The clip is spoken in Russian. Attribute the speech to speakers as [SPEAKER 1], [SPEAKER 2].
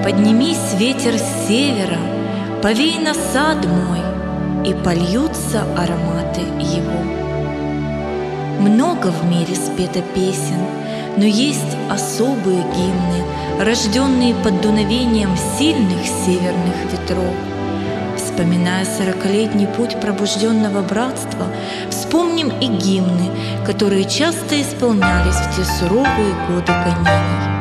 [SPEAKER 1] Поднимись, ветер с севера, повей на сад мой, и польются ароматы его. Много в мире спето песен, но есть особые гимны, рожденные под дуновением сильных северных ветров. Вспоминая 40-летний путь пробужденного братства, вспомним и гимны, которые часто исполнялись в те суровые годы гонений.